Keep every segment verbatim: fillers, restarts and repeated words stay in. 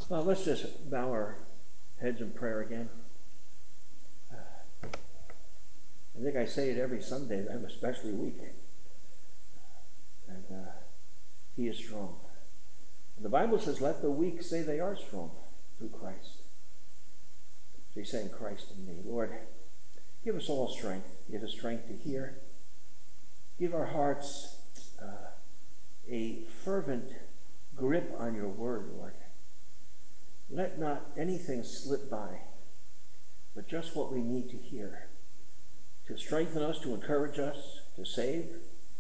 Well, let's just bow our heads in prayer again. I think I say it every Sunday. I'm especially weak. And uh, he is strong. And the Bible says, let the weak say they are strong through Christ. So he's saying Christ in me. Lord, give us all strength. Give us strength to hear. Give our hearts uh, a fervent grip on your word, Lord. Let not anything slip by, but just what we need to hear, to strengthen us, to encourage us, to save.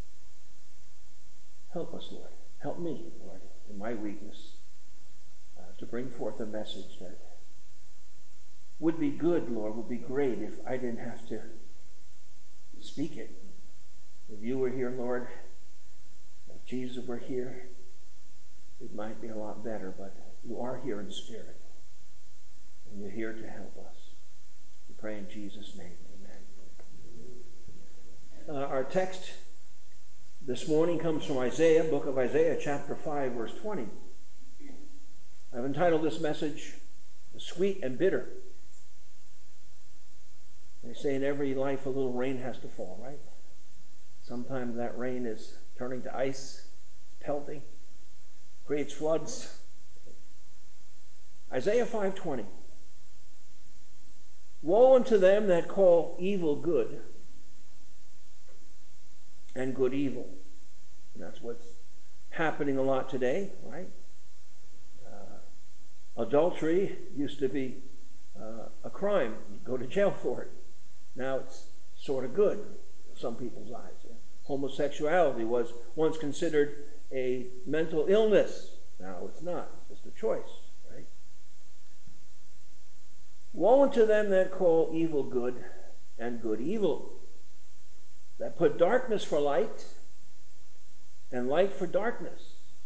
Help us, Lord. Help me, Lord, in my weakness, uh, to bring forth a message that would be good, Lord, would be great if I didn't have to speak it. If you were here, Lord, if Jesus were here, it might be a lot better, but you are here in spirit, and you're here to help us. We pray in Jesus' name, amen. Uh, our text this morning comes from Isaiah, book of Isaiah, chapter five, verse twenty. I've entitled this message, The Sweet and Bitter. They say in every life a little rain has to fall, right? Sometimes that rain is turning to ice, pelting, creates floods. Isaiah five twenty. Woe unto them that call evil good and good evil. And that's what's happening a lot today, right? Uh, adultery used to be uh, a crime. You'd go to jail for it. Now it's sort of good in some people's eyes. Yeah? Homosexuality was once considered a mental illness. Now it's not. It's just a choice, right? Woe unto them that call evil good and good evil, that put darkness for light and light for darkness,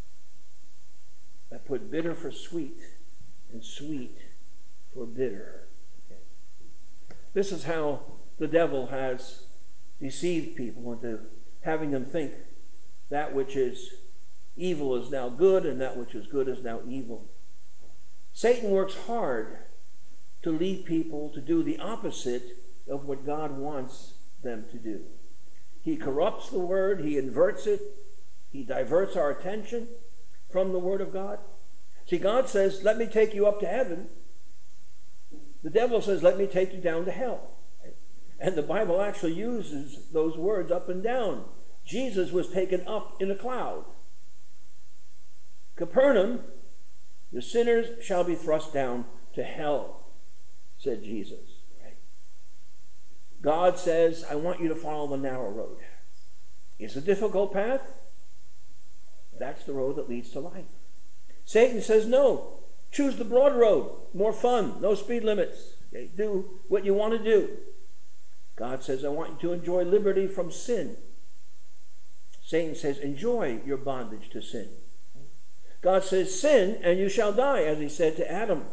that put bitter for sweet and sweet for bitter. Okay. This is how the devil has deceived people into having them think that which is evil is now good and that which is good is now evil. Satan works hard to lead people to do the opposite of what God wants them to do. He corrupts the word, he inverts it, he diverts our attention from the word of God. See, God says, let me take you up to heaven. The devil says, let me take you down to hell. And the Bible actually uses those words, up and down. Jesus was taken up in a cloud. Capernaum, the sinners shall be thrust down to hell, said Jesus. Right? God says, I want you to follow the narrow road. It's a difficult path. That's the road that leads to life. Satan says, no, choose the broad road, more fun, no speed limits. Okay? Do what you want to do. God says, I want you to enjoy liberty from sin. Satan says, enjoy your bondage to sin. God says, sin and you shall die, as he said to Adam.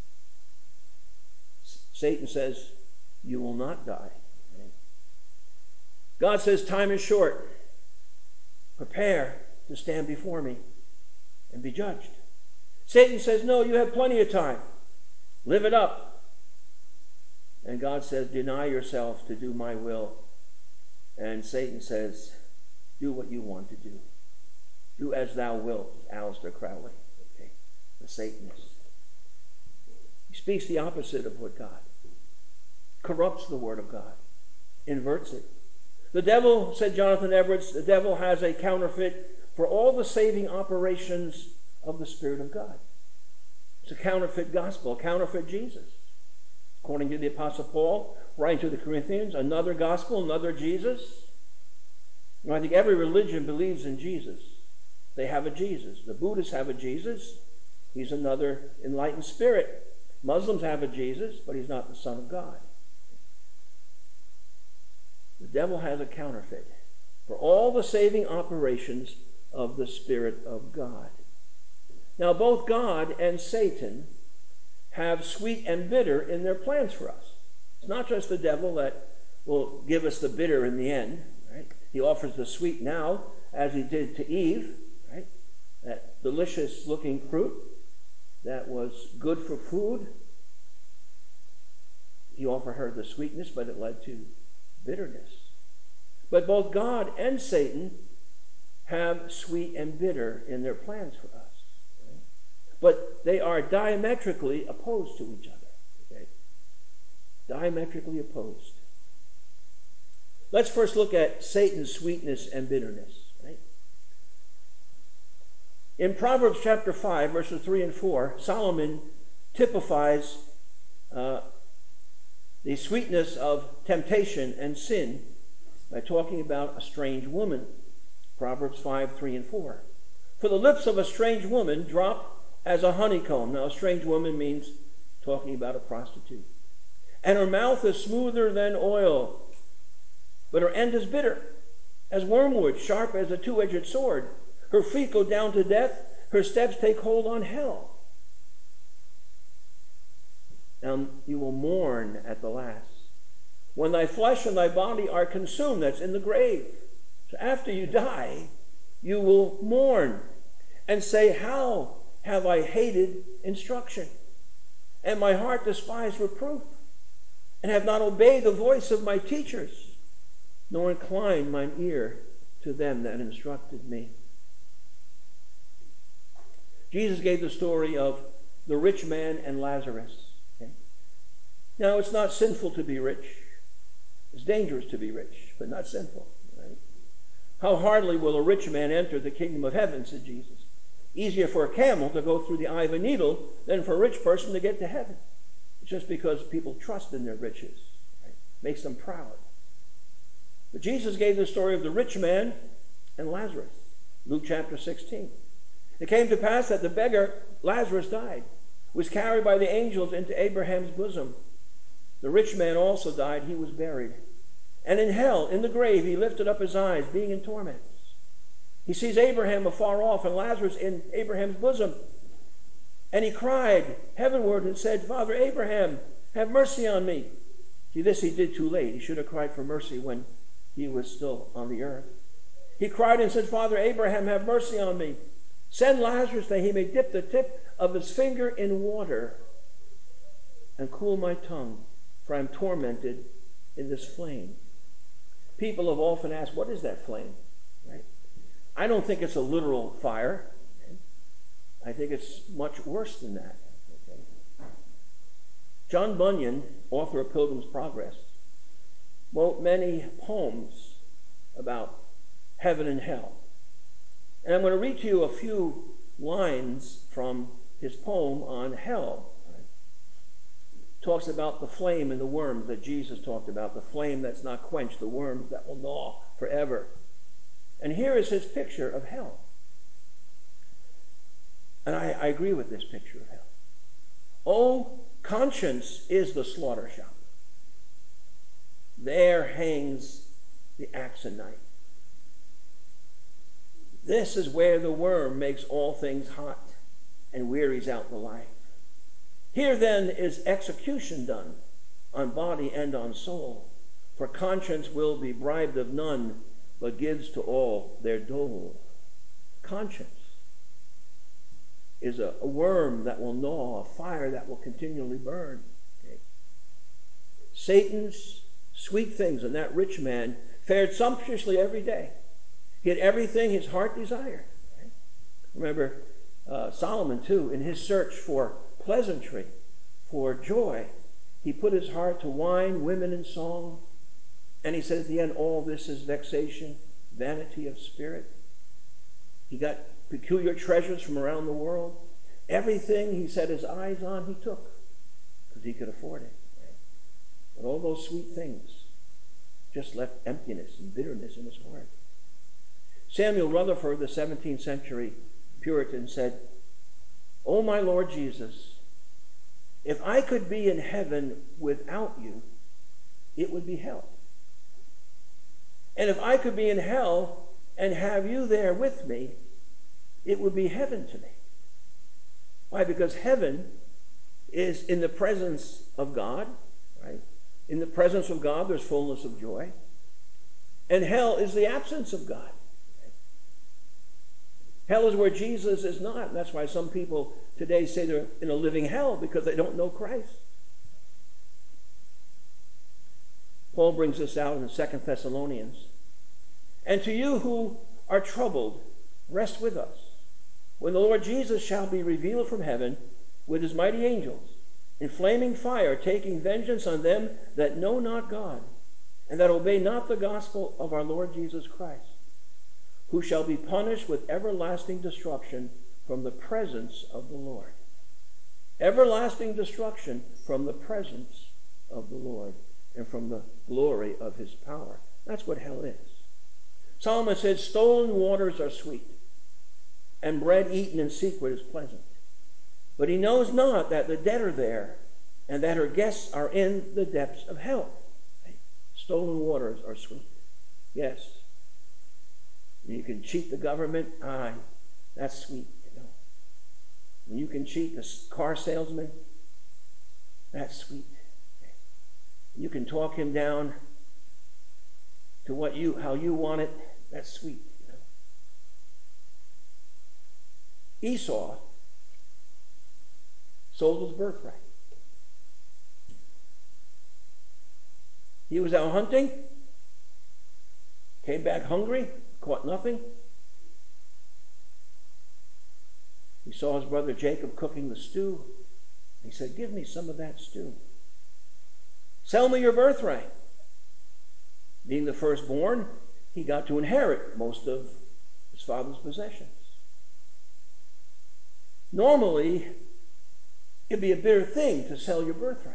Satan says, you will not die. God says, time is short. Prepare to stand before me and be judged. Satan says, no, you have plenty of time. Live it up. And God says, deny yourself to do my will. And Satan says, do what you want to do. Do as thou wilt, Aleister Crowley, okay, the Satanist. He speaks the opposite of what God, corrupts the word of God, inverts it. The devil, said Jonathan Edwards, the devil has a counterfeit for all the saving operations of the Spirit of God. It's a counterfeit gospel, a counterfeit Jesus. According to the Apostle Paul, writing to the Corinthians, another gospel, another Jesus. You know, I think every religion believes in Jesus. They have a Jesus. The Buddhists have a Jesus. He's another enlightened spirit. Muslims have a Jesus, but he's not the Son of God. The devil has a counterfeit for all the saving operations of the Spirit of God. Now, both God and Satan have sweet and bitter in their plans for us. It's not just the devil that will give us the bitter in the end, right? He offers the sweet now, as he did to Eve, right? That delicious looking fruit. that was good for food. He offered her the sweetness, but it led to bitterness. But both God and Satan have sweet and bitter in their plans for us. Right? But they are diametrically opposed to each other. Okay? Diametrically opposed. Let's first look at Satan's sweetness and bitterness. Right? In Proverbs chapter five, verses three and four, Solomon typifies uh, the sweetness of temptation and sin by talking about a strange woman. Proverbs five, three and four. For the lips of a strange woman drop as a honeycomb. Now, a strange woman means talking about a prostitute. And her mouth is smoother than oil, but her end is bitter, as wormwood, sharp as a two-edged sword. Her feet go down to death, her steps take hold on hell. And you will mourn at the last, when thy flesh and thy body are consumed, that's in the grave. So after you die, you will mourn and say, how have I hated instruction, and my heart despised reproof, and have not obeyed the voice of my teachers, nor inclined mine ear to them that instructed me. Jesus gave the story of the rich man and Lazarus. Okay? Now, it's not sinful to be rich. It's dangerous to be rich, but not sinful. Right? How hardly will a rich man enter the kingdom of heaven, said Jesus. Easier for a camel to go through the eye of a needle than for a rich person to get to heaven. It's just because people trust in their riches. Right? Makes them proud. But Jesus gave the story of the rich man and Lazarus. Luke chapter sixteen. It came to pass that the beggar Lazarus died, was carried by the angels into Abraham's bosom. The rich man also died, he was buried. And in hell, in the grave, he lifted up his eyes, being in torments. He sees Abraham afar off and Lazarus in Abraham's bosom. And he cried heavenward and said, Father Abraham, have mercy on me. See, this he did too late. He should have cried for mercy when he was still on the earth. He cried and said, Father Abraham, have mercy on me. Send Lazarus that he may dip the tip of his finger in water and cool my tongue, for I am tormented in this flame. People have often asked, what is that flame? Right? I don't think it's a literal fire. Okay? I think it's much worse than that. Okay? John Bunyan, author of Pilgrim's Progress, wrote many poems about heaven and hell. And I'm going to read to you a few lines from his poem on hell. Talks about the flame and the worms that Jesus talked about, the flame that's not quenched, the worms that will gnaw forever. And here is his picture of hell. And I, I agree with this picture of hell. Oh, conscience is the slaughter shop. There hangs the axe and knife. This is where the worm makes all things hot and wearies out the life. Here then is execution done on body and on soul, for conscience will be bribed of none, but gives to all their dole. Conscience is a, a worm that will gnaw, a fire that will continually burn. Okay? Satan's sweet things, and that rich man fared sumptuously every day. He had everything his heart desired. Right? Remember, uh, Solomon, too, in his search for pleasantry, for joy, he put his heart to wine, women, and song. And he said at the end, all this is vexation, vanity of spirit. He got peculiar treasures from around the world. Everything he set his eyes on, he took, because he could afford it. Right? But all those sweet things just left emptiness and bitterness in his heart. Samuel Rutherford, the seventeenth century Puritan, said, "O my Lord Jesus, if I could be in heaven without you, it would be hell. And if I could be in hell and have you there with me, it would be heaven to me." Why? Because heaven is in the presence of God, right? In the presence of God, there's fullness of joy. And hell is the absence of God. Hell is where Jesus is not. And that's why some people today say they're in a living hell, because they don't know Christ. Paul brings this out in Second Thessalonians. And to you who are troubled, rest with us, when the Lord Jesus shall be revealed from heaven with his mighty angels, in flaming fire, taking vengeance on them that know not God, and that obey not the gospel of our Lord Jesus Christ, who shall be punished with everlasting destruction from the presence of the Lord. Everlasting destruction from the presence of the Lord and from the glory of his power. That's what hell is. Solomon said, stolen waters are sweet, and bread eaten in secret is pleasant. But he knows not that the dead are there, and that her guests are in the depths of hell. Stolen waters are sweet. Yes. You can cheat the government. Ah, that's sweet, you know. When you can cheat the car salesman, that's sweet. You can talk him down to what you, how you want it. That's sweet, you know. Esau sold his birthright. He was out hunting, came back hungry, caught nothing. He saw his brother Jacob cooking the stew. He said, give me some of that stew. Sell me your birthright. Being the firstborn, he got to inherit most of his father's possessions. Normally, it'd be a bitter thing to sell your birthright.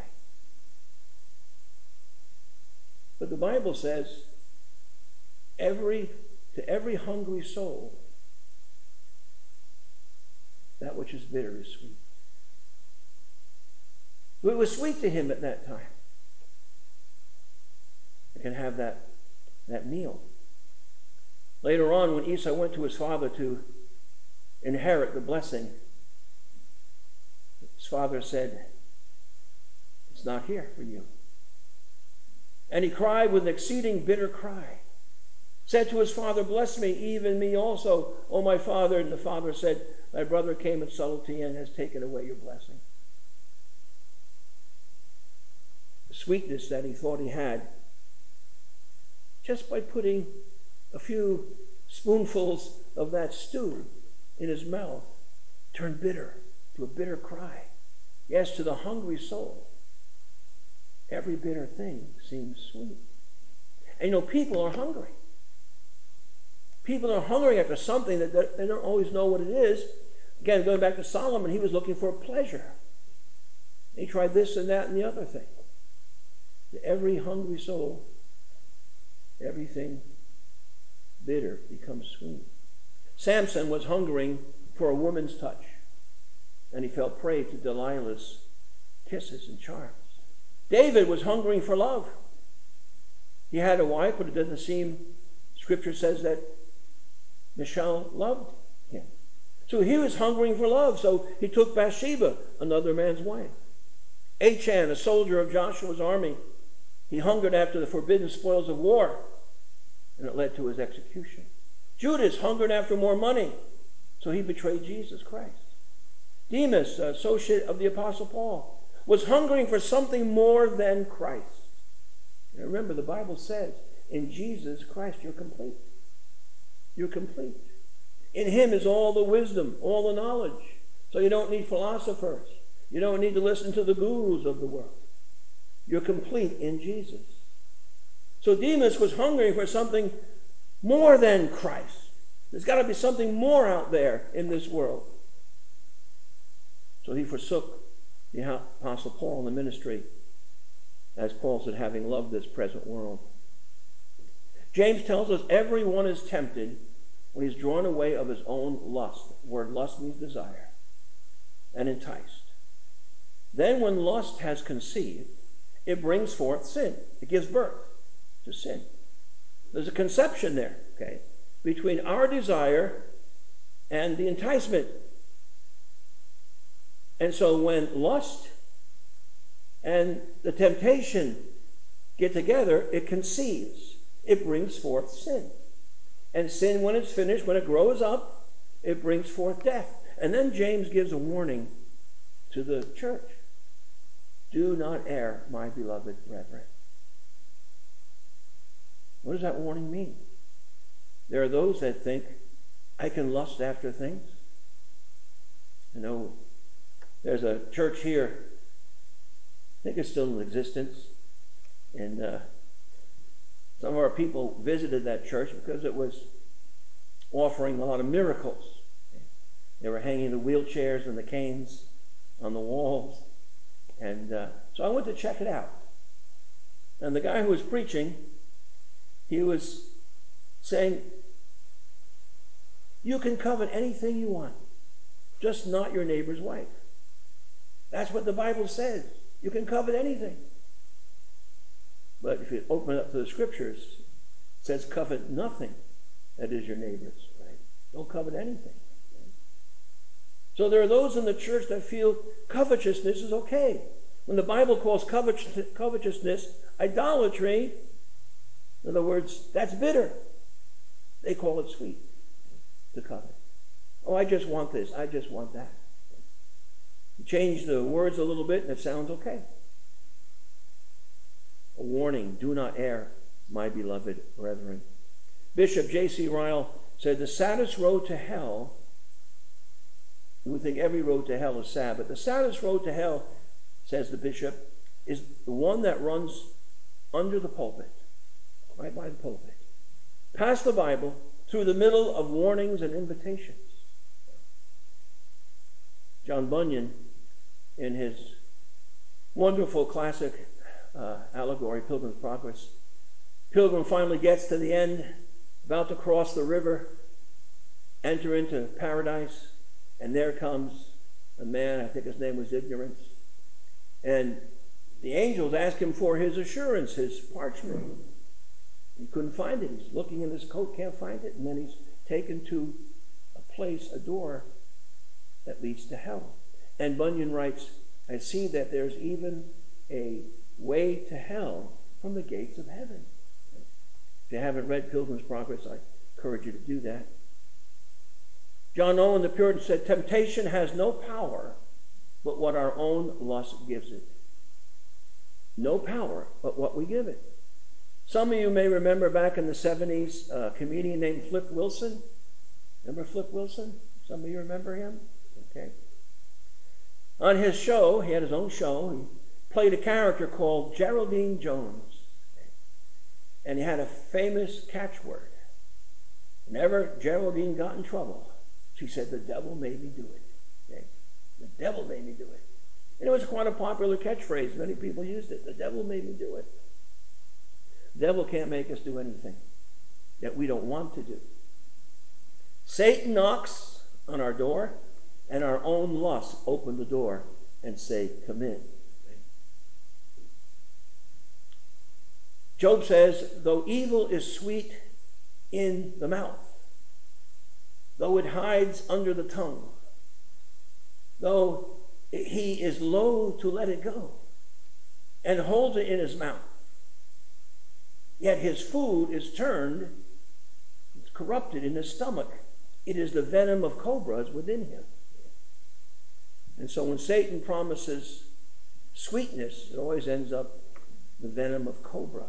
But the Bible says, every to every hungry soul, that which is bitter is sweet. It was sweet to him at that time. You can have that, that meal. Later on, when Esau went to his father to inherit the blessing, his father said, it's not here for you. And he cried with an exceeding bitter cry, said to his father, bless me, even me also, O my father. And the father said, thy brother came in subtlety and has taken away your blessing. The sweetness that he thought he had, just by putting a few spoonfuls of that stew in his mouth, turned bitter to a bitter cry. Yes, to the hungry soul, every bitter thing seems sweet. And you know, people are hungry. People are hungry after something that they don't always know what it is. Again, going back to Solomon, he was looking for pleasure. He tried this and that and the other thing. To every hungry soul, everything bitter becomes sweet. Samson was hungering for a woman's touch, and he fell prey to Delilah's kisses and charms. David was hungering for love. He had a wife, but it doesn't seem, Scripture says that Michal loved him. So he was hungering for love, so he took Bathsheba, another man's wife. Achan, a soldier of Joshua's army, he hungered after the forbidden spoils of war, and it led to his execution. Judas hungered after more money, so he betrayed Jesus Christ. Demas, associate of the Apostle Paul, was hungering for something more than Christ. And remember, the Bible says, in Jesus Christ you're complete. You're complete. In him is all the wisdom, all the knowledge. So you don't need philosophers. You don't need to listen to the gurus of the world. You're complete in Jesus. So Demas was hungering for something more than Christ. There's got to be something more out there in this world. So he forsook the Apostle Paul in the ministry, as Paul said, having loved this present world. James tells us everyone is tempted when he's drawn away of his own lust. The word lust means desire. And enticed. Then when lust has conceived, it brings forth sin. It gives birth to sin. There's a conception there, okay, between our desire and the enticement. And so when lust and the temptation get together, it conceives. It brings forth sin. And sin, when it's finished, when it grows up, it brings forth death. And then James gives a warning to the church. Do not err, my beloved brethren. What does that warning mean? There are those that think, I can lust after things. You know, there's a church here, I think it's still in existence, and uh, some of our people visited that church because it was offering a lot of miracles. They were hanging the wheelchairs and the canes on the walls. And uh, so I went to check it out. And the guy who was preaching, he was saying, you can covet anything you want, just not your neighbor's wife. That's what the Bible says. You can covet anything. But if you open it up to the scriptures, it says covet nothing that is your neighbor's, right? Don't covet anything. So there are those in the church that feel covetousness is okay. When the Bible calls covetousness idolatry, in other words, that's bitter. They call it sweet to covet. Oh, I just want this. I just want that. You change the words a little bit and it sounds okay. A warning, do not err, my beloved brethren. Bishop J C Ryle said the saddest road to hell, we think every road to hell is sad, but the saddest road to hell, says the bishop, is the one that runs under the pulpit, right by the pulpit, past the Bible, through the middle of warnings and invitations. John Bunyan, in his wonderful classic uh, allegory, Pilgrim's Progress, Pilgrim finally gets to the end, about to cross the river, enter into paradise, and there comes a man, I think his name was Ignorance, and the angels ask him for his assurance, his parchment. He couldn't find it. He's looking in his coat, can't find it, and then he's taken to a place, a door, that leads to hell. And Bunyan writes, I see that there's even a way to hell from the gates of heaven. If you haven't read Pilgrim's Progress, I encourage you to do that. John Owen the Puritan said, temptation has no power but what our own lust gives it. No power but what we give it. Some of you may remember back in the seventies, a comedian named Flip Wilson. Remember Flip Wilson? Some of you remember him? Okay. On his show, he had his own show, he played a character called Geraldine Jones. And he had a famous catchword. Whenever Geraldine got in trouble, she said, the devil made me do it. Okay? The devil made me do it. And it was quite a popular catchphrase. Many people used it. The devil made me do it. The devil can't make us do anything that we don't want to do. Satan knocks on our door, and our own lusts open the door and say, come in. Job says, though evil is sweet in the mouth, though it hides under the tongue, though he is loath to let it go and holds it in his mouth, yet his food is turned, it's corrupted in his stomach. It is the venom of cobras within him. And so when Satan promises sweetness, it always ends up the venom of cobras.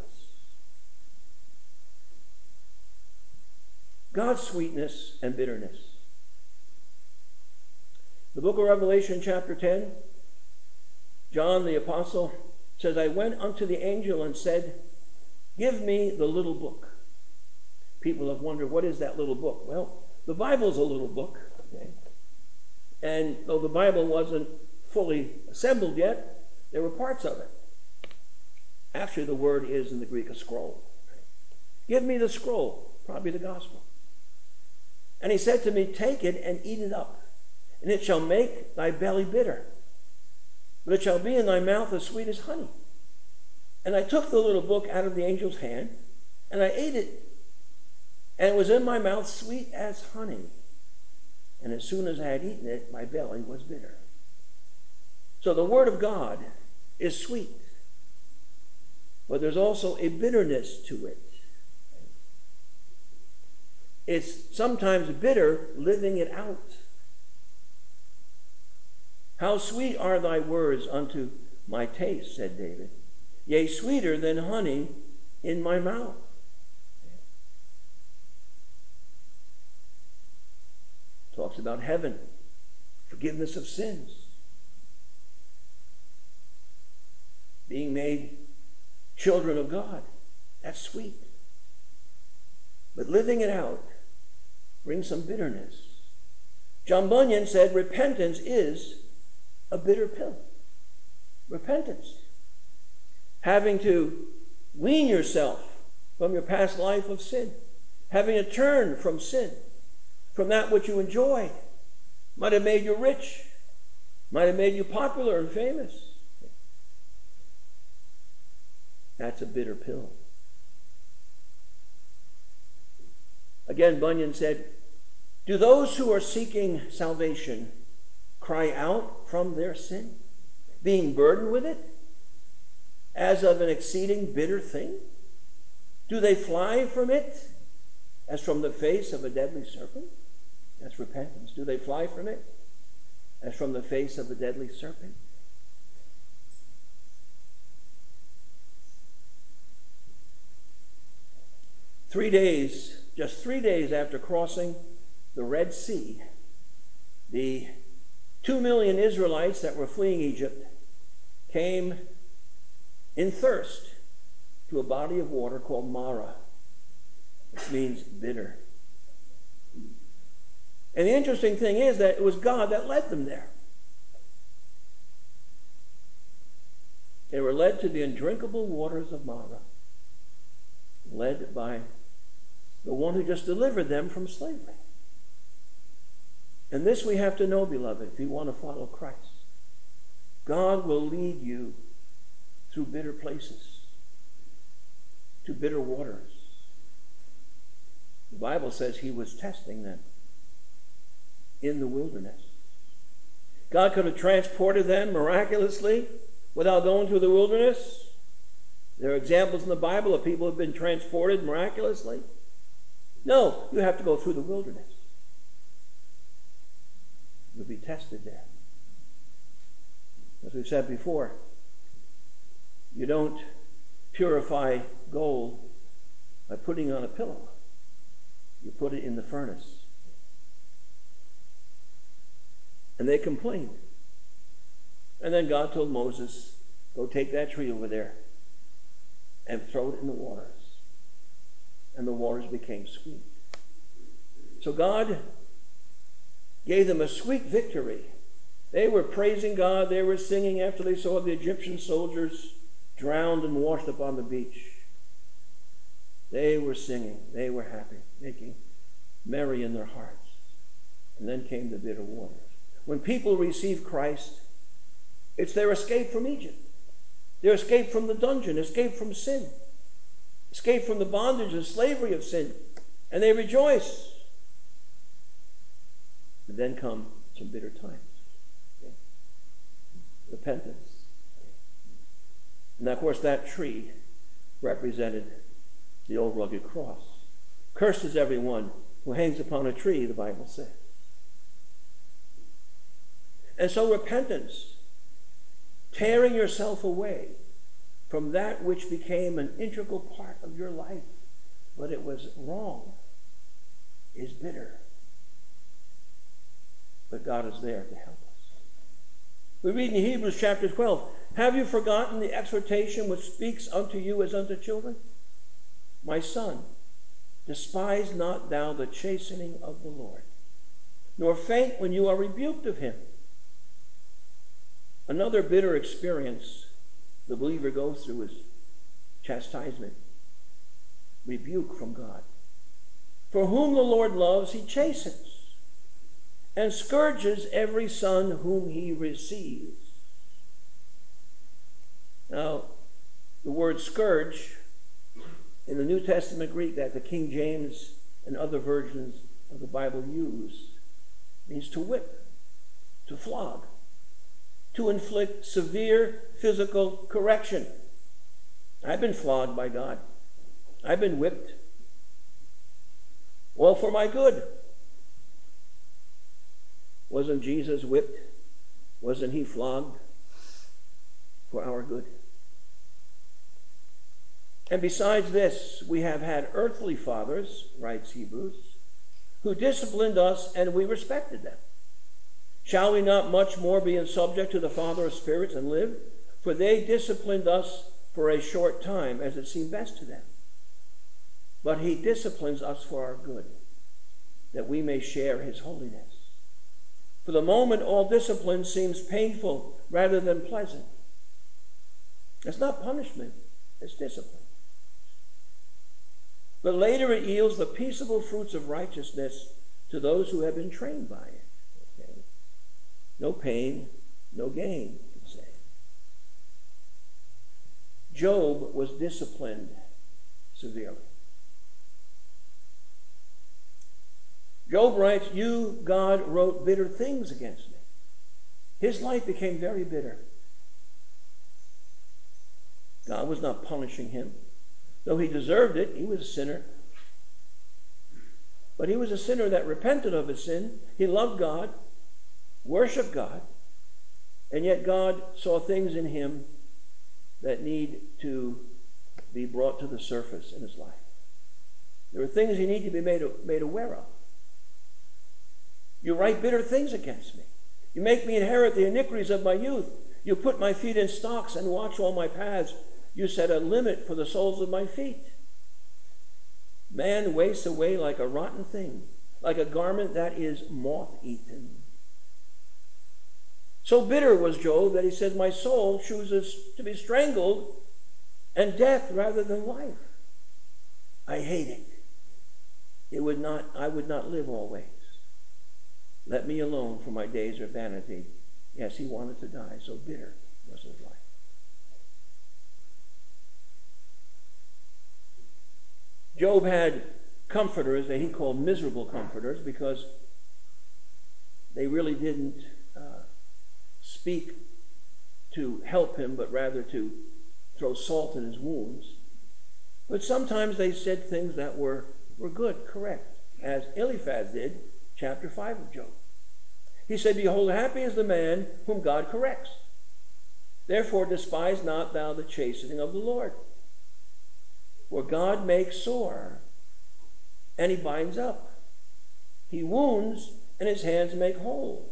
God's sweetness and bitterness. The book of Revelation, chapter ten, John the apostle says, I went unto the angel and said, give me the little book. People have wondered, what is that little book? Well, the Bible's a little book. Okay? And though the Bible wasn't fully assembled yet, there were parts of it. Actually, the word is in the Greek a scroll. Right? Give me the scroll, probably the gospel. And he said to me, take it and eat it up, and it shall make thy belly bitter, but it shall be in thy mouth as sweet as honey. And I took the little book out of the angel's hand, and I ate it, and it was in my mouth sweet as honey. And as soon as I had eaten it, my belly was bitter. So the word of God is sweet, but there's also a bitterness to it. It's sometimes bitter living it out. How sweet are thy words unto my taste, said David. Yea, sweeter than honey in my mouth. Talks about heaven, forgiveness of sins, being made children of God. That's sweet. But living it out brings some bitterness. John Bunyan said repentance is a bitter pill. Repentance. Having to wean yourself from your past life of sin. Having to turn from sin, from that which you enjoyed. Might have made you rich. Might have made you popular and famous. That's a bitter pill. Again, Bunyan said, do those who are seeking salvation cry out from their sin, being burdened with it, as of an exceeding bitter thing? Do they fly from it, as from the face of a deadly serpent? That's repentance. Do they fly from it, as from the face of a deadly serpent? Three days, just three days after crossing the Red Sea, the two million Israelites that were fleeing Egypt came in thirst to a body of water called Marah, which means bitter. And the interesting thing is that it was God that led them there. They were led to the undrinkable waters of Marah, led by the one who just delivered them from slavery. And this we have to know, beloved, if you want to follow Christ. God will lead you through bitter places, to bitter waters. The Bible says he was testing them in the wilderness. God could have transported them miraculously without going through the wilderness. There are examples in the Bible of people who have been transported miraculously. No, you have to go through the wilderness. You'll be tested there. As we've said before, you don't purify gold by putting it on a pillow. You put it in the furnace. And they complained. And then God told Moses, go take that tree over there and throw it in the waters. And the waters became sweet. So God gave them a sweet victory. They were praising God. They were singing after they saw the Egyptian soldiers drowned and washed up on the beach. They were singing. They were happy, making merry in their hearts. And then came the bitter waters. When people receive Christ, it's their escape from Egypt. Their escape from the dungeon, escape from sin, escape from the bondage and slavery of sin. And they rejoice. And then come some bitter times. Okay. Repentance. And of course that tree represented the old rugged cross. Cursed is everyone who hangs upon a tree, the Bible says. And so repentance, tearing yourself away from that which became an integral part of your life, but it was wrong, is bitter. But God is there to help us. We read in Hebrews chapter twelve, have you forgotten the exhortation which speaks unto you as unto children? My son, despise not thou the chastening of the Lord, nor faint when you are rebuked of him. Another bitter experience the believer goes through is chastisement, rebuke from God. For whom the Lord loves, he chastens, and scourges every son whom he receives. Now, the word scourge in the New Testament Greek that the King James and other versions of the Bible use means to whip, to flog, to inflict severe physical correction. I've been flogged by God. I've been whipped. All for my good. Wasn't Jesus whipped? Wasn't he flogged for our good? And besides this, we have had earthly fathers, writes Hebrews, who disciplined us and we respected them. Shall we not much more be in subject to the Father of spirits and live? For they disciplined us for a short time, as it seemed best to them. But he disciplines us for our good, that we may share his holiness. For the moment, all discipline seems painful rather than pleasant. It's not punishment, it's discipline. But later it yields the peaceable fruits of righteousness to those who have been trained by it. Okay? No pain, no gain, you could say. Job was disciplined severely. Job writes, you, God, wrote bitter things against me. His life became very bitter. God was not punishing him. Though he deserved it, he was a sinner. But he was a sinner that repented of his sin. He loved God, worshiped God, and yet God saw things in him that need to be brought to the surface in his life. There are things he needs to be made, made aware of. You write bitter things against me. You make me inherit the iniquities of my youth. You put my feet in stocks and watch all my paths. You set a limit for the soles of my feet. Man wastes away like a rotten thing, like a garment that is moth-eaten. So bitter was Job that he said, my soul chooses to be strangled and death rather than life. I hate it. It would not, I would not live always. Let me alone, for my days are vanity. Yes, he wanted to die, so bitter was his life. Job had comforters that he called miserable comforters because they really didn't uh, speak to help him, but rather to throw salt in his wounds. But sometimes they said things that were, were good, correct, as Eliphaz did, chapter five of Job. He said, behold, happy is the man whom God corrects. Therefore despise not thou the chastening of the Lord. For God makes sore, and he binds up. He wounds, and his hands make whole.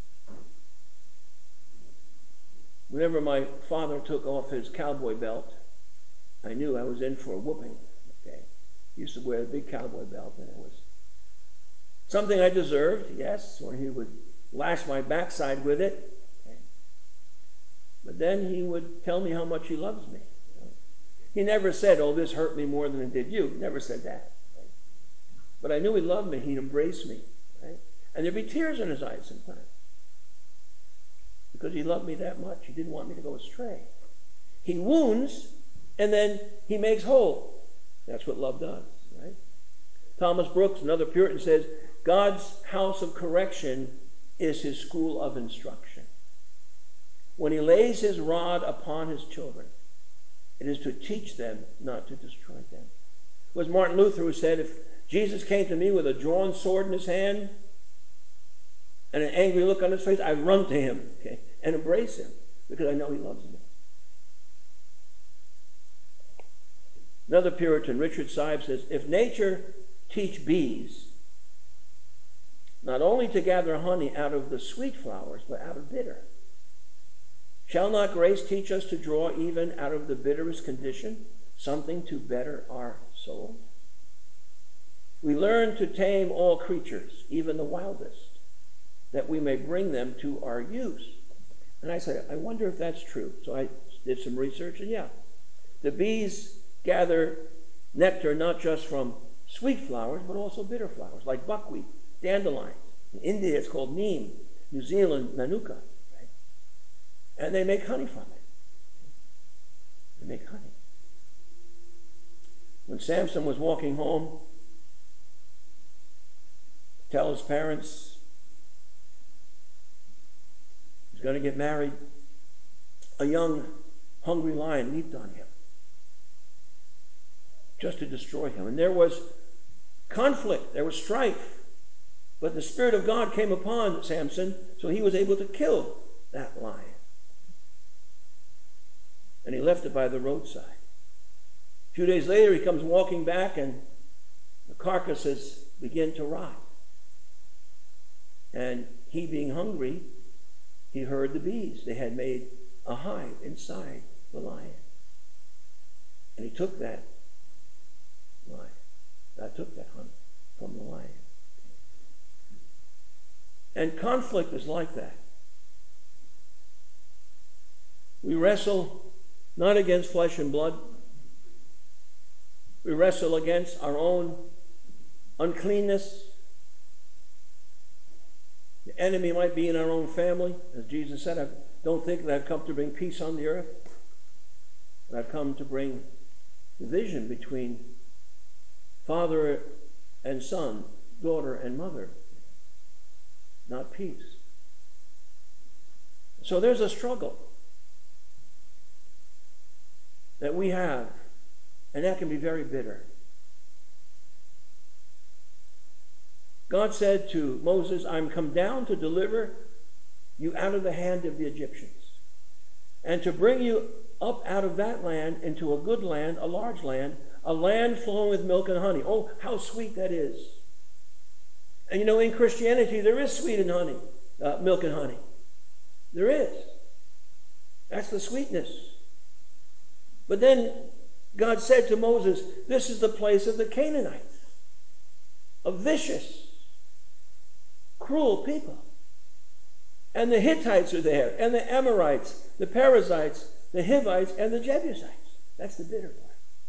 Whenever my father took off his cowboy belt, I knew I was in for a whooping. Okay, he used to wear a big cowboy belt, and it was something I deserved, yes, or he would lash my backside with it. Okay. But then he would tell me how much he loves me. He never said, oh, this hurt me more than it did you. He never said that. Right? But I knew he loved me. He'd embrace me. Right? And there'd be tears in his eyes sometimes. Because he loved me that much. He didn't want me to go astray. He wounds, and then he makes whole. That's what love does. Right? Thomas Brooks, another Puritan, says, God's house of correction is his school of instruction. When he lays his rod upon his children, it is to teach them, not to destroy them. It was Martin Luther who said, if Jesus came to me with a drawn sword in his hand and an angry look on his face, I'd run to him, okay, and embrace him because I know he loves me. Another Puritan, Richard Sibe, says, if nature teach bees not only to gather honey out of the sweet flowers, but out of bitter, shall not grace teach us to draw even out of the bitterest condition something to better our soul? We learn to tame all creatures, even the wildest, that we may bring them to our use. And I said, I wonder if that's true. So I did some research, and yeah, the bees gather nectar not just from sweet flowers, but also bitter flowers, like buckwheat, dandelion. In India, it's called neem. New Zealand, manuka. And they make honey from it. They make honey. When Samson was walking home to tell his parents he's going to get married, a young, hungry lion leaped on him just to destroy him. And there was conflict, there was strife. But the Spirit of God came upon Samson, so he was able to kill that lion. And he left it by the roadside. A few days later, he comes walking back, and the carcasses begin to rot. And he, being hungry, he heard the bees. They had made a hive inside the lion. And he took that lion. I took that honey from the lion. And conflict is like that. We wrestle not against flesh and blood. We wrestle against our own uncleanness. The enemy might be in our own family. As Jesus said, I don't think that I've come to bring peace on the earth, but I've come to bring division between father and son, daughter and mother, not peace. So there's a struggle that we have, and that can be very bitter. God said to Moses, I'm come down to deliver you out of the hand of the Egyptians, and to bring you up out of that land into a good land, a large land, a land flowing with milk and honey. Oh, how sweet that is. And you know, in Christianity, there is sweet and honey, uh, milk and honey. There is. That's the sweetness. But then God said to Moses, this is the place of the Canaanites, of vicious, cruel people. And the Hittites are there, and the Amorites, the Perizzites, the Hivites, and the Jebusites. That's the bitter part.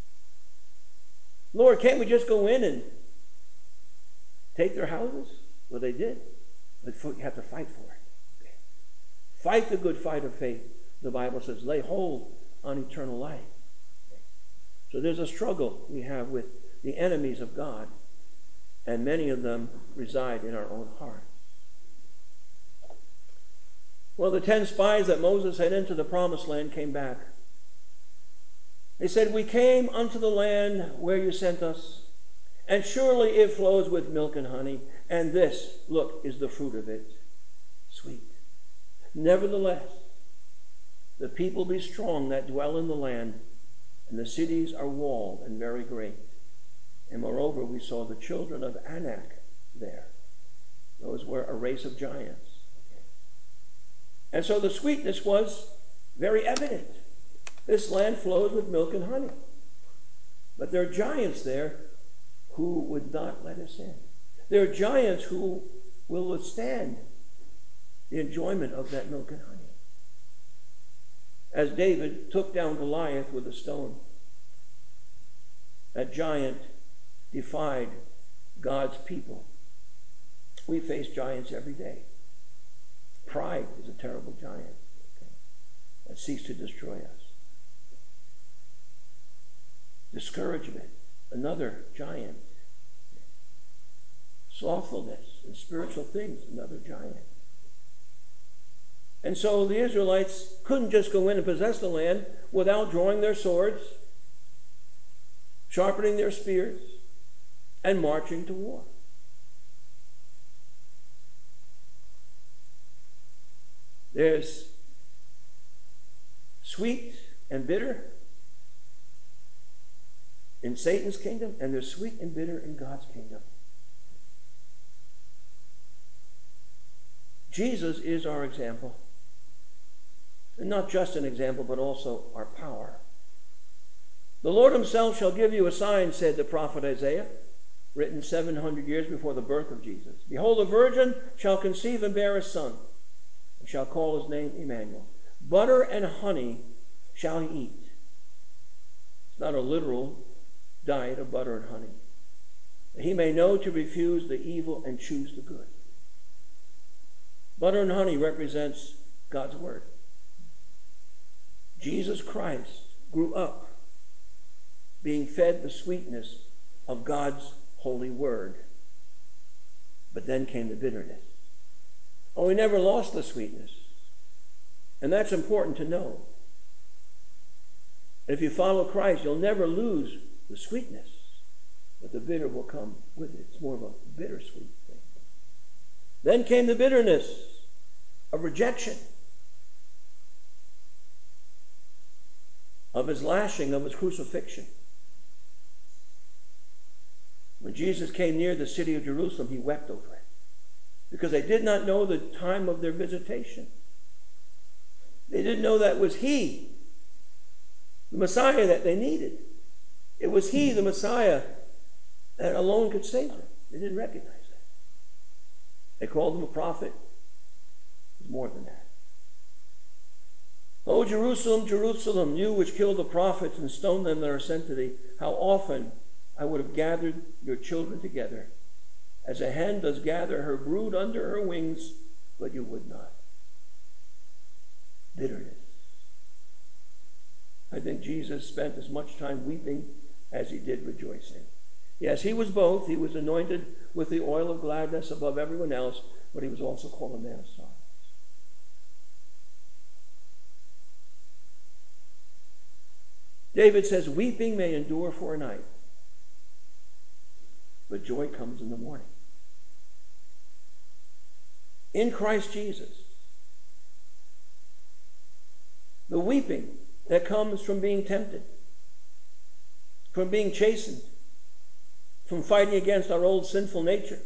Lord, can't we just go in and take their houses? Well, they did. But you have to fight for it. Okay. Fight the good fight of faith. The Bible says, lay hold on eternal life. Okay. So there's a struggle we have with the enemies of God, and many of them reside in our own hearts. Well, the ten spies that Moses had into the promised land came back. They said, we came unto the land where you sent us, and surely it flows with milk and honey, and this, look, is the fruit of it, sweet. Nevertheless, the people be strong that dwell in the land, and the cities are walled and very great. And moreover, we saw the children of Anak there. Those were a race of giants. Okay. And so the sweetness was very evident. This land flows with milk and honey. But there are giants there who would not let us in. There are giants who will withstand the enjoyment of that milk and honey. As David took down Goliath with a stone, that giant defied God's people. We face giants every day. Pride is a terrible giant, okay, that seeks to destroy us. Discouragement, another giant. Slothfulness and spiritual things, another giant. And so the Israelites couldn't just go in and possess the land without drawing their swords, sharpening their spears, and marching to war. There's sweet and bitter in Satan's kingdom, and there's sweet and bitter in God's kingdom. Jesus is our example. And not just an example, but also our power. The Lord himself shall give you a sign, said the prophet Isaiah, written seven hundred years before the birth of Jesus. Behold, a virgin shall conceive and bear a son, and shall call his name Emmanuel. Butter and honey shall he eat. It's not a literal diet of butter and honey. He may know to refuse the evil and choose the good. Butter and honey represents God's word. Jesus Christ grew up being fed the sweetness of God's holy word. But then came the bitterness. Oh, he never lost the sweetness. And that's important to know. If you follow Christ, you'll never lose the sweetness. but the bitter will come with it. It's more of a bittersweet thing. Then came the bitterness of rejection, of his lashing, of his crucifixion. When Jesus came near the city of Jerusalem, he wept over it, because they did not know the time of their visitation. They didn't know that it was he, the Messiah that they needed. It was he, the Messiah, that alone could save them. They didn't recognize that. They called him a prophet. It was more than that. O Jerusalem, Jerusalem, you which kill the prophets and stone them that are sent to thee, how often I would have gathered your children together, as a hen does gather her brood under her wings, but you would not. Bitterness. I think Jesus spent as much time weeping as he did rejoicing. Yes, he was both. He was anointed with the oil of gladness above everyone else, but he was also called a man of sorrows. David says, weeping may endure for a night, but joy comes in the morning. In Christ Jesus, the weeping that comes from being tempted, from being chastened, from fighting against our old sinful nature,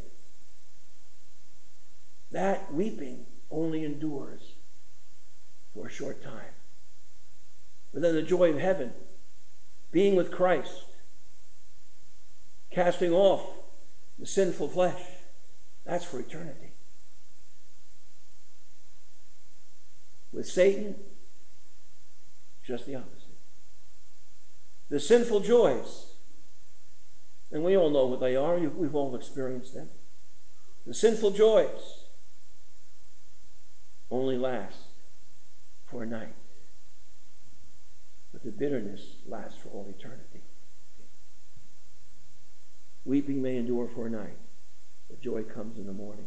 that weeping only endures for a short time. But then the joy of heaven, being with Christ, casting off the sinful flesh, that's for eternity. With Satan, just the opposite. The sinful joys, and we all know what they are, we've all experienced them. The sinful joys only last for a night, but the bitterness lasts for all eternity. Weeping may endure for a night, but joy comes in the morning.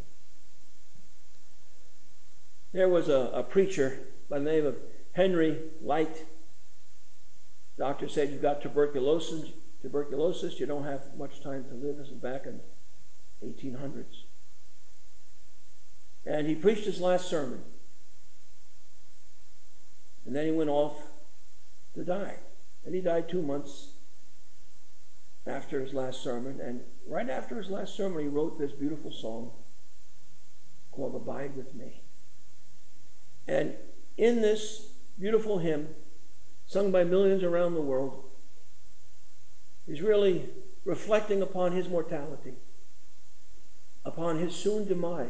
There was a, a preacher by the name of Henry Light. Doctor said, you've got tuberculosis, tuberculosis, you don't have much time to live. This is back in the eighteen hundreds. And he preached his last sermon. And then he went off to die. And he died two months after his last sermon. And right after his last sermon, he wrote this beautiful song called Abide With Me. And in this beautiful hymn, sung by millions around the world, he's really reflecting upon his mortality, upon his soon demise.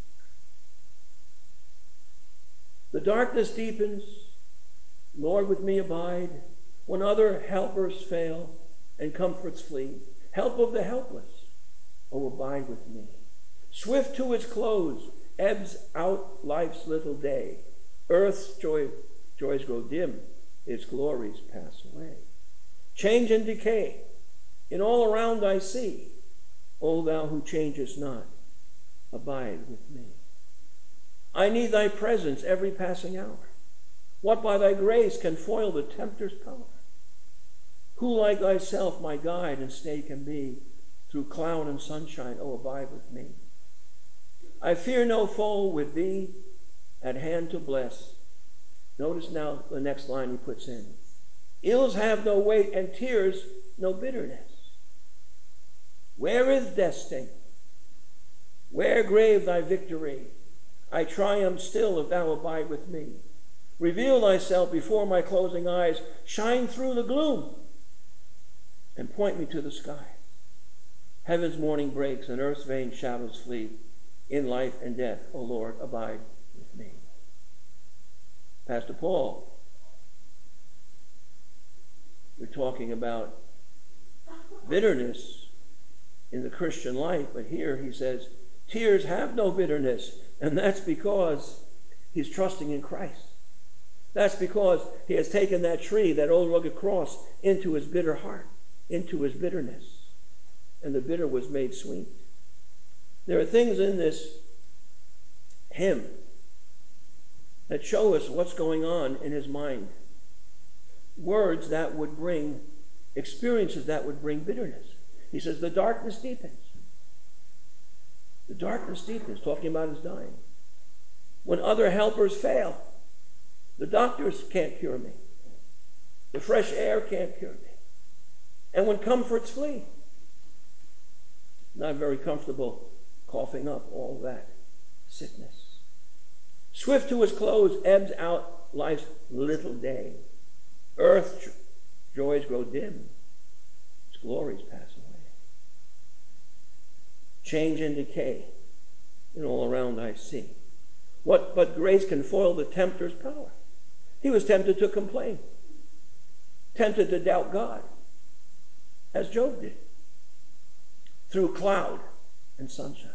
The darkness deepens, Lord, with me abide, when other helpers fail and comforts flee. Help of the helpless, oh, abide with me. Swift to its close, ebbs out life's little day. Earth's joy, joys grow dim, its glories pass away. Change and decay, in all around I see. O thou who changest not, abide with me. I need thy presence every passing hour. What by thy grace can foil the tempter's power? Who like thyself my guide and stay can be? Through cloud and sunshine, oh, abide with me. I fear no foe with thee at hand to bless. Notice now the next line he puts in. Ills have no weight and tears no bitterness. Where is death's sting? Where, grave, thy victory? I triumph still if thou abide with me. Reveal thyself before my closing eyes. Shine through the gloom and point me to the sky. Heaven's morning breaks and earth's vain shadows flee. In life and death, O Lord, abide with me. Pastor Paul, we're talking about bitterness in the Christian life, but here he says, tears have no bitterness, and that's because he's trusting in Christ. That's because he has taken that tree, that old rugged cross, into his bitter heart, into his bitterness, and the bitter was made sweet. There are things in this hymn that show us what's going on in his mind. Words that would bring, experiences that would bring bitterness. He says, the darkness deepens. The darkness deepens, talking about his dying. When other helpers fail, the doctors can't cure me. The fresh air can't cure me. And when comforts flee, not very comfortable coughing up all that sickness. Swift to his close, ebbs out life's little day. Earth's joys grow dim, its glories pass away. Change and decay in all around I see. What but grace can foil the tempter's power? He was tempted to complain, tempted to doubt God, as Job did, through cloud and sunshine.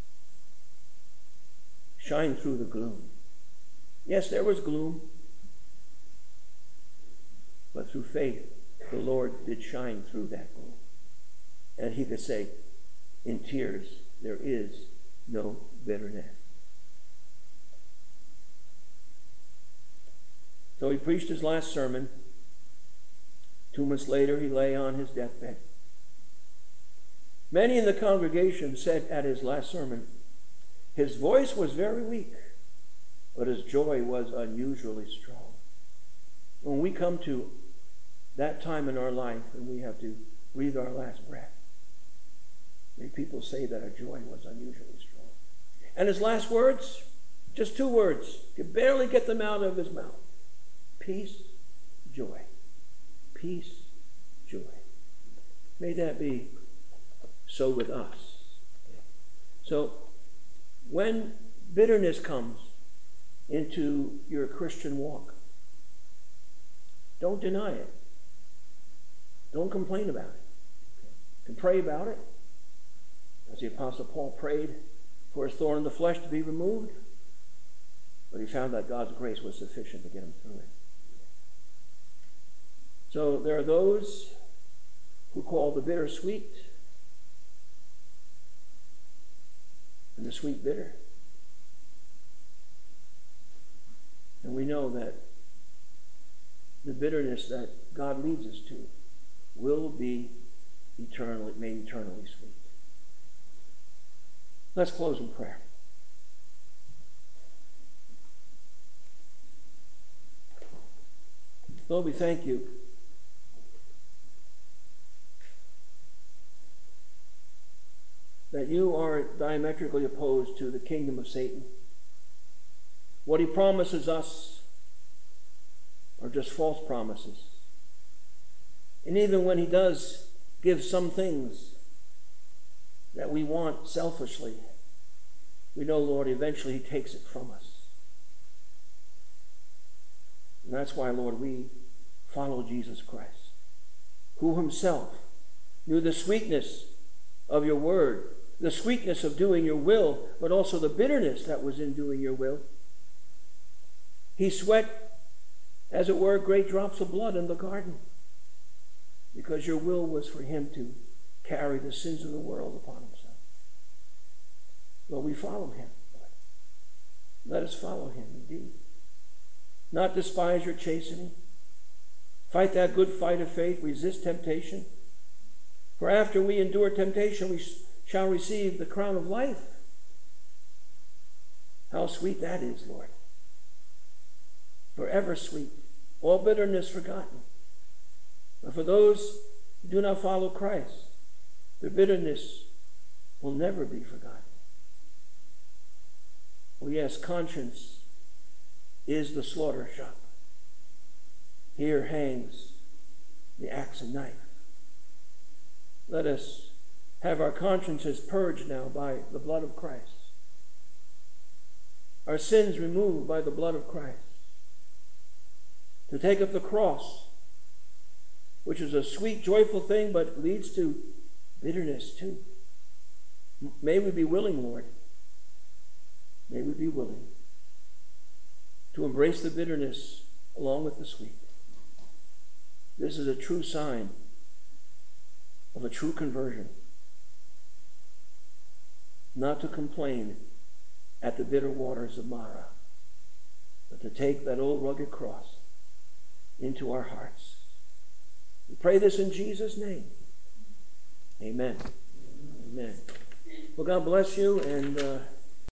Shine through the gloom. Yes, there was gloom, but through faith, the Lord did shine through that gloom. And he could say, in tears, there is no bitterness. So he preached his last sermon. Two months later, he lay on his deathbed. Many in the congregation said at his last sermon, his voice was very weak, but his joy was unusually strong. When we come to that time in our life and we have to breathe our last breath, many people say that our joy was unusually strong. And his last words, just two words, could barely get them out of his mouth. Peace, joy. Peace, joy. May that be so with us. So, when bitterness comes into your Christian walk, don't deny it. Don't complain about it. Okay? You can pray about it, as the Apostle Paul prayed for his thorn in the flesh to be removed, but he found that God's grace was sufficient to get him through it. So there are those who call the bitter sweet and the sweet bitter. And we know that the bitterness that God leads us to will be eternally, made eternally sweet. Let's close in prayer. Lord, we thank you that you are diametrically opposed to the kingdom of Satan. What he promises us are just false promises. And even when he does give some things that we want selfishly, we know, Lord, eventually he takes it from us. And that's why, Lord, we follow Jesus Christ, who himself knew the sweetness of your word, the sweetness of doing your will, but also the bitterness that was in doing your will. He sweat, as it were, great drops of blood in the garden, because your will was for him to carry the sins of the world upon himself. Well, we follow him, Lord. Let us follow him indeed. Not despise your chastening. Fight that good fight of faith. Resist temptation. For after we endure temptation, we shall receive the crown of life. How sweet that is, Lord. Forever sweet. All bitterness forgotten. But for those who do not follow Christ, their bitterness will never be forgotten. Oh yes, conscience is the slaughter shop. Here hangs the axe and knife. Let us have our consciences purged now by the blood of Christ. Our sins removed by the blood of Christ. To take up the cross, which is a sweet, joyful thing, but leads to bitterness too. May we be willing, Lord. May we be willing to embrace the bitterness along with the sweet. This is a true sign of a true conversion. Not to complain at the bitter waters of Mara, but to take that old rugged cross into our hearts. We pray this in Jesus' name. Amen. Amen. Well, God bless you, and uh,